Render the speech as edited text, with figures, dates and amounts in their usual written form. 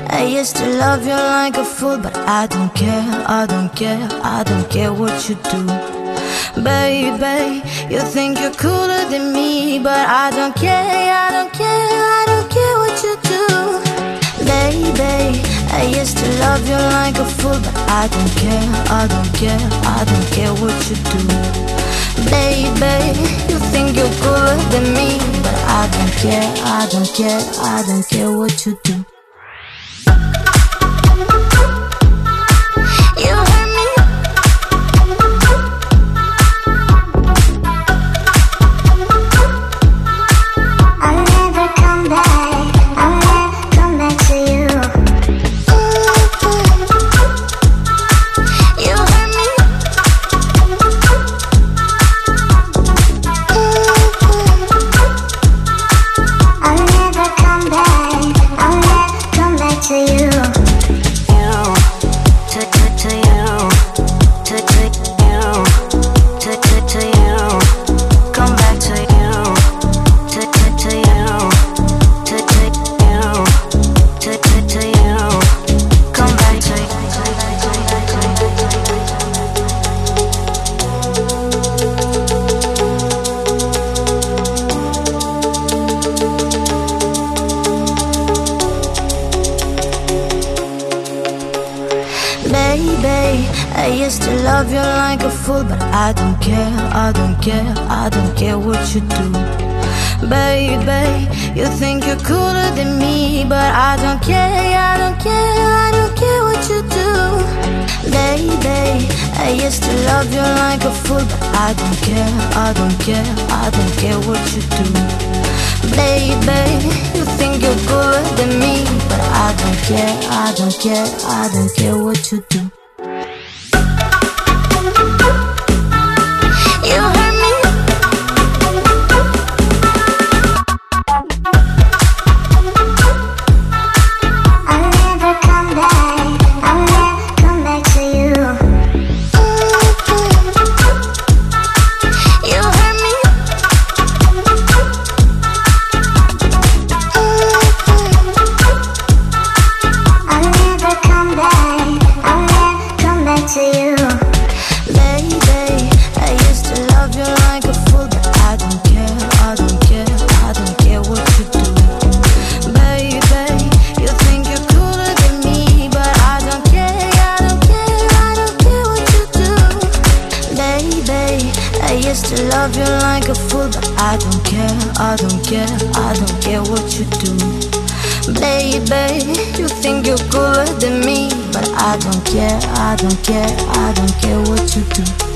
I used to love you like a fool, but I don't care, I don't care, I don't care what you do. Baby, you think you're cooler than me, but I don't care, I don't care, I don't care what you do. Baby, I used to love you like a fool, but I don't care, I don't care, I don't care what you do. Baby, you think you're cooler than me, but I don't care, I don't care, I don't care what you do. Baby, I used to love you like a fool, but I don't care, I don't care, I don't care what you do. Baby, you think you're cooler than me, but I don't care, I don't care, I don't care what you do. Baby, I used to love you like a fool, but I don't care, I don't care, I don't care what you do. Baby, you think you're cooler than me, but I don't care, I don't care, I don't care what you do. You hurt me. I'll never come back, I'll never come back to you. You hurt me. I'll never come back, I'll never come back to you. Baby, I used to love you like a fool, but I don't care, I don't care, I don't care what you do. Baby, you think you're cooler than me, but I don't care, I don't care, I don't care what you do. Baby, I used to love you like a fool, but I don't care, I don't care, I don't care what you do. Baby, you think you're cooler than me, but I don't care, I don't care, I don't care what you do.